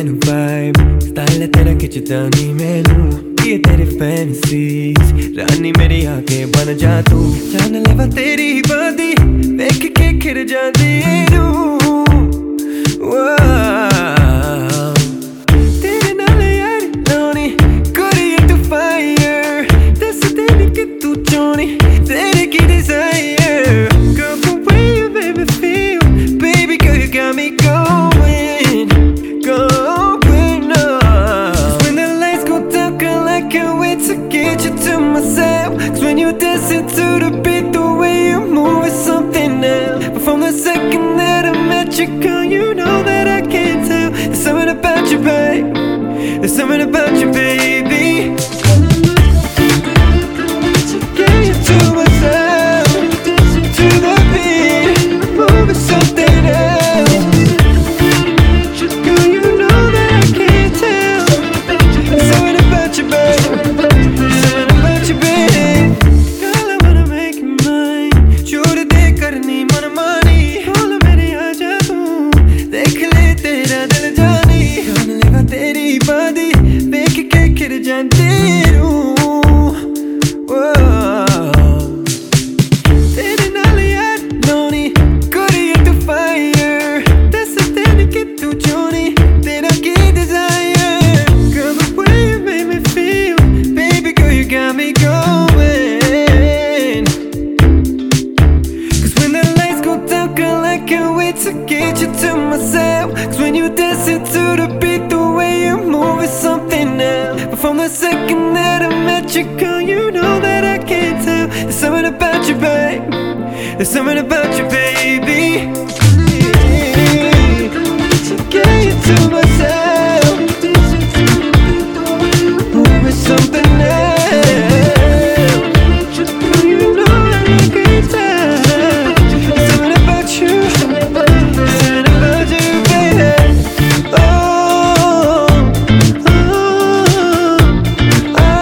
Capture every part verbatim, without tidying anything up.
मैनू vibe style है तेरा खिंचदा नी मैनू ये तेरे फैंसीज रानी मेरी आके बन जा तू जान लेवा तेरी बादी देख के खिर जादी रू तेरे नाल यार लानी कुड़िए तू फायर दस तेरी कि तू चाहनी तेरे की desire girl the way you make me feel baby girl you got me going going up when the lights go down girl I can't wait to get you to myself cause when you dancing to the beat the way you move is something else but from the second that I met you girl you know that I can't tell there's something about you babe there's something about you baby to get you to myself to the beat move is something else girl you know that I can't tell there's something about you babe there's something about you babe girl I wanna make you mine छोड़ दे करनी मनमानी बोल मेरे आजा तू देख ले तेरा दिल जानी जान लेवा तेरी बादी देख के खिर जाती रू तेरे नाल यार लानी कुड़िए तू फायर दस तेरी कि तू चाहनी तेरा की desire girl the way you make me feel baby girl you got me going cause when the lights go down girl I can't wait to get you to myself cause when you dancing to the beat the way you move is something else but from the second that I met you girl you know that I can't tell there's something about you babe there's something about you baby to get you to myself move is something else girl you know that I can't tell there's something about you something about you baby oh oh oh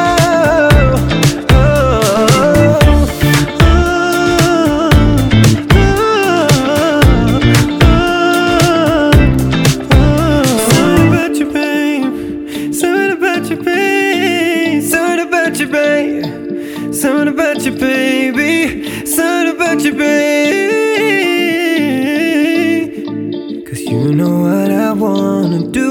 something about you babe something about you babe something about you babe something about you baby something about you babe cause you know what I wanna do